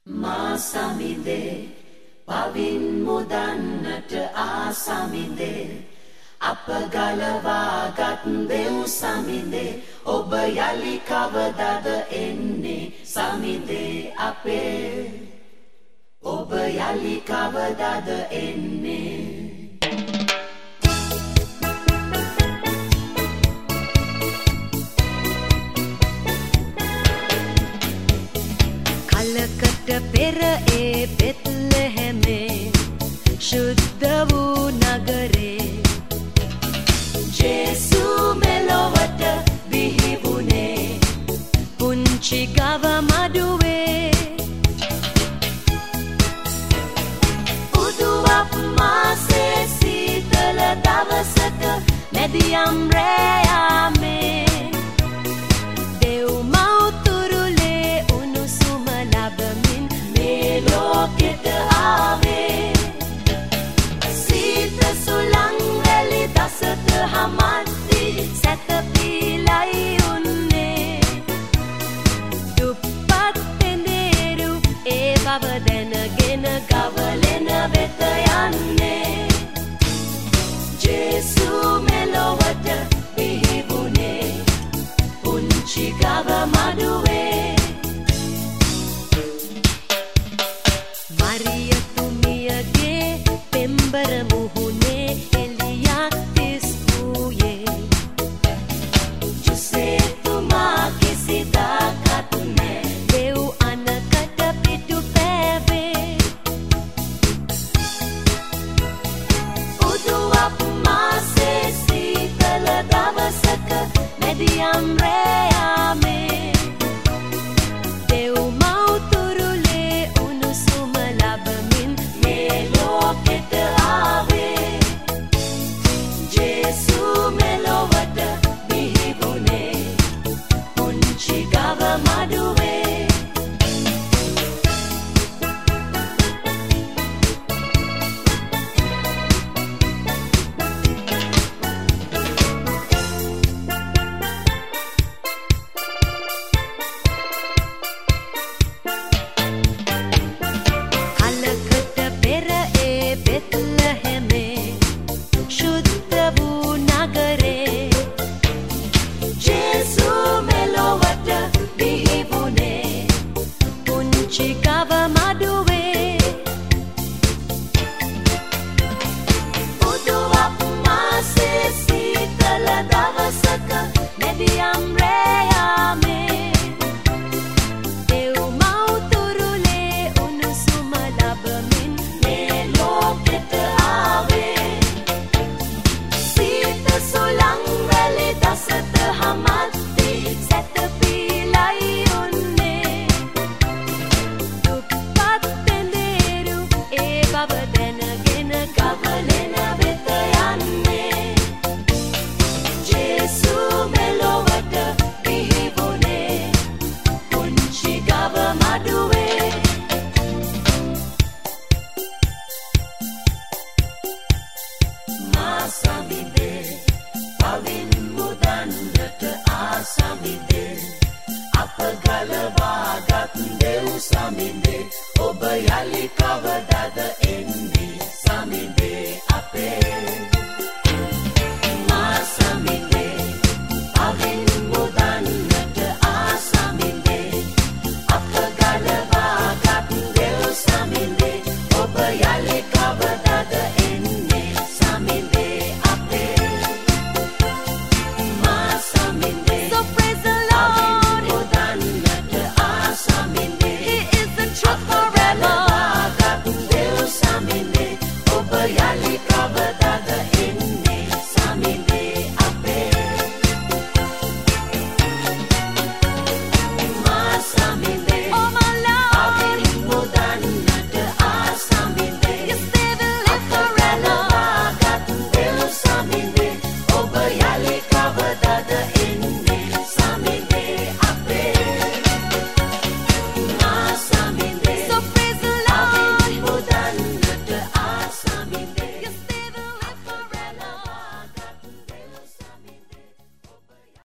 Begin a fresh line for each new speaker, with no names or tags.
මාසමිදේ පවින් මුදන්නට ආසමිදේ අප ගලවාගත් දෙව් සමිදේ ඔබ යලි කවදද එන්නේ සමිදේ අපේ ඔබ යලි කවදද එන්නේ
කලකට පෙර ඒ බෙත්ලෙහෙමේ ශුද්ධ වූ නගරේ
ජේසු මෙලොවට බිහි වුණේ
පුංචි ගව මඩුවේ
උදුවක් මාසේ සීතල දවසක මැදියම් රෑ යාමේ
දෙව් මව්තුරුලේ උණුසුම ලබමින්
මේ ලෝකෙට ආවේ සීත සුළං වැලි දසත හමද්දි
සැතපීලයි උන්නේ දුප්පත් පෙඳේරු ඒ බව දැනගෙන ගවලෙන වෙත යන්නේ
ජේසු මෙලොවට බිහි වුණේ පුංචි ගව මඩුවේ
මරියතුමියගේ පෙම්බර මුහුණේ එළියක් තිස්වූයේ
ජුසේතුමා කිසිදාකත් නෑ
දෙව් අනකට පිටු පෑවේ
උදුවක් මාසේ සීතල දවසක මැදියම් රෑ යාමේ
දෙව් මව්තුරුලේ උණුසුම ලබමින්
මේ ලෝකෙට ආවේ ජේසු මෙලොවට බිහි වුණේ පුංචි ගව මඩුවේ
කලකට පෙර ඒ බෙත්ලෙහෙමේ ශුද්ධ වූ නගරේ
ජේසු මෙලොවට බිහි වුණේ
පුංචි ගව මඩුවේ
උදුවක් මාසේ සීතල දවසක මැදියම් රෑ යාමේ
දෙව් මව්තුරුලේ උණුසුම ලබමින්
මේ ලෝකෙට ආවේ සීත සුළං වැලි දසත හමද්දි
සැතපීලයි උන්නේ දුප්පත් පෙඳේරු ඒ බව දැනගෙන
ගවලෙන වෙත යන්නේ ජේසු මෙලොවට බිහි වුණේ පුංචි ගව මඩුවේ මාසමිදේ පවින් මුදන්නට ආසමිදේ අප ගලවාගත් දෙව් සමිදේ ඔබ යලි කවදද එන්නේ සමිදේ අපේ